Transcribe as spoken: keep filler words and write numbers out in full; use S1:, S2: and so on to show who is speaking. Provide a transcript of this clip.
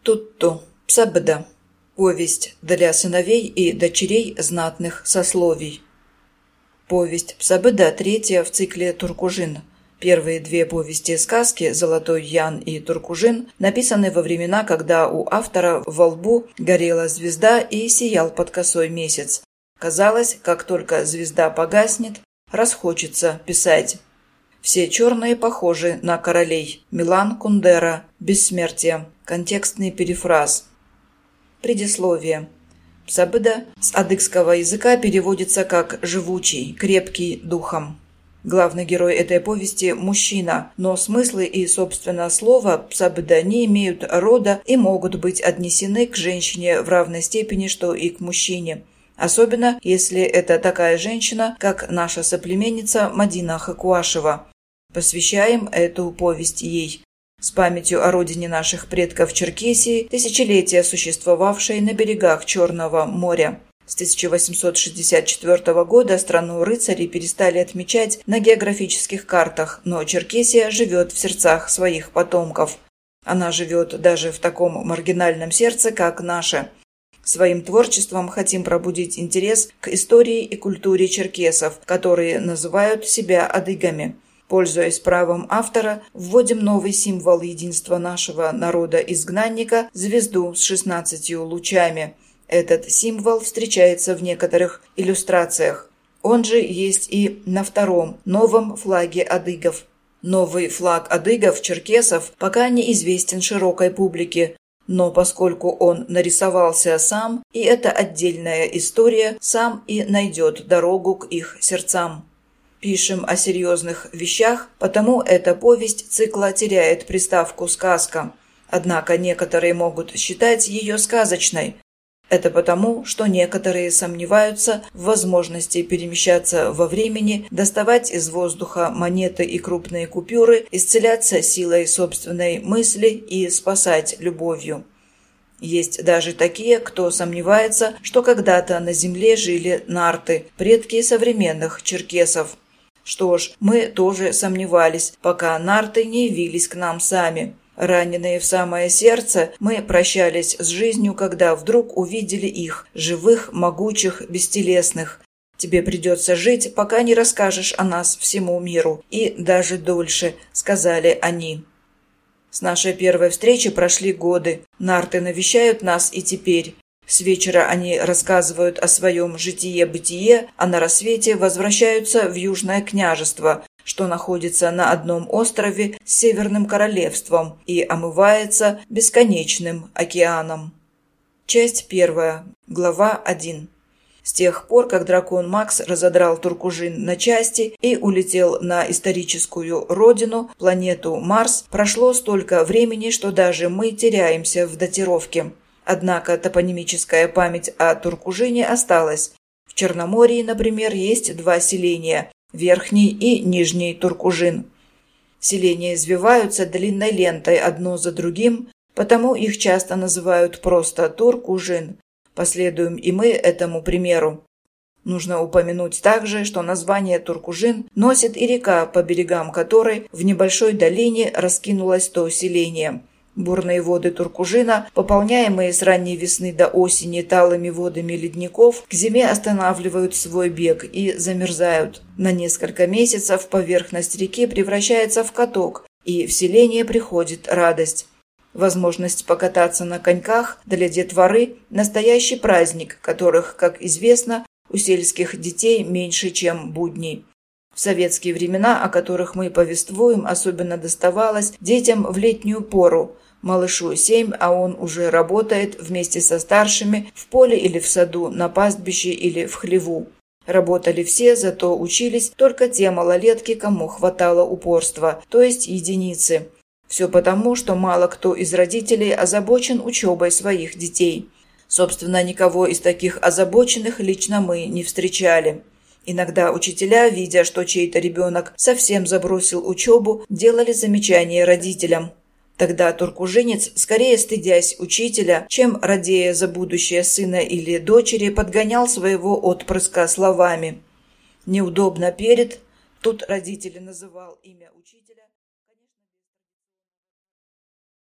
S1: Тутту. Псабда. Повесть для сыновей и дочерей знатных сословий. Повесть Псабда третья в цикле Туркужин. Первые две повести-сказки «Золотой Ян» и «Туркужин» написаны во времена, когда у автора во лбу горела звезда и сиял под косой месяц. Казалось, как только звезда погаснет, расхочется писать. Все черные похожи на королей. Милан Кундера. Бессмертие. Контекстный перефраз. Предисловие. Псабда с адыгского языка переводится как «живучий», «крепкий духом». Главный герой этой повести – мужчина, но смыслы и, собственно, слово «псабда» не имеют рода и могут быть отнесены к женщине в равной степени, что и к мужчине. Особенно, если это такая женщина, как наша соплеменница Мадина Хакуашева. Посвящаем эту повесть ей. С памятью о родине наших предков Черкесии, тысячелетия существовавшей на берегах Черного моря. С тысяча восемьсот шестьдесят четвёртого года страну рыцарей перестали отмечать на географических картах, но Черкесия живет в сердцах своих потомков. Она живет даже в таком маргинальном сердце, как наше. Своим творчеством хотим пробудить интерес к истории и культуре черкесов, которые называют себя адыгами. Пользуясь правом автора, вводим новый символ единства нашего народа-изгнанника – звезду с шестнадцатью лучами. Этот символ встречается в некоторых иллюстрациях. Он же есть и на втором, новом флаге адыгов. Новый флаг адыгов-черкесов пока не известен широкой публике, но поскольку он нарисовался сам, и это отдельная история, сам и найдет дорогу к их сердцам. Пишем о серьезных вещах, потому эта повесть цикла теряет приставку «сказка». Однако некоторые могут считать ее сказочной. Это потому, что некоторые сомневаются в возможности перемещаться во времени, доставать из воздуха монеты и крупные купюры, исцеляться силой собственной мысли и спасать любовью. Есть даже такие, кто сомневается, что когда-то на земле жили нарты, предки современных черкесов. Что ж, мы тоже сомневались, пока нарты не явились к нам сами. Раненые в самое сердце, мы прощались с жизнью, когда вдруг увидели их, живых, могучих, бестелесных. Тебе придется жить, пока не расскажешь о нас всему миру, и даже дольше, сказали они. С нашей первой встречи прошли годы, нарты навещают нас и теперь. С вечера они рассказывают о своем житие-бытие, а на рассвете возвращаются в Южное княжество, что находится на одном острове с Северным королевством и омывается бесконечным океаном. Часть первая. Глава один. С тех пор, как дракон Макс разодрал Туркужин на части и улетел на историческую родину, планету Марс, прошло столько времени, что даже мы теряемся в датировке. Однако топонимическая память о Туркужине осталась. В Черноморье, например, есть два селения – Верхний и Нижний Туркужин. Селения извиваются длинной лентой одно за другим, потому их часто называют просто Туркужин. Последуем и мы этому примеру. Нужно упомянуть также, что название Туркужин носит и река, по берегам которой в небольшой долине раскинулось то селение. Бурные воды Туркужина, пополняемые с ранней весны до осени талыми водами ледников, к зиме останавливают свой бег и замерзают. На несколько месяцев поверхность реки превращается в каток, и в селение приходит радость. Возможность покататься на коньках для детворы – настоящий праздник, которых, как известно, у сельских детей меньше, чем будней. В советские времена, о которых мы повествуем, особенно доставалось детям в летнюю пору. Малышу семь, а он уже работает вместе со старшими в поле или в саду, на пастбище или в хлеву. Работали все, зато учились только те малолетки, кому хватало упорства, то есть единицы. Все потому, что мало кто из родителей озабочен учебой своих детей. Собственно, никого из таких озабоченных лично мы не встречали. Иногда учителя, видя, что чей-то ребенок совсем забросил учебу, делали замечания родителям. Тогда туркужинец, скорее стыдясь учителя, чем радея за будущее сына или дочери, подгонял своего отпрыска словами. Неудобно перед, тут родители называл имя учителя.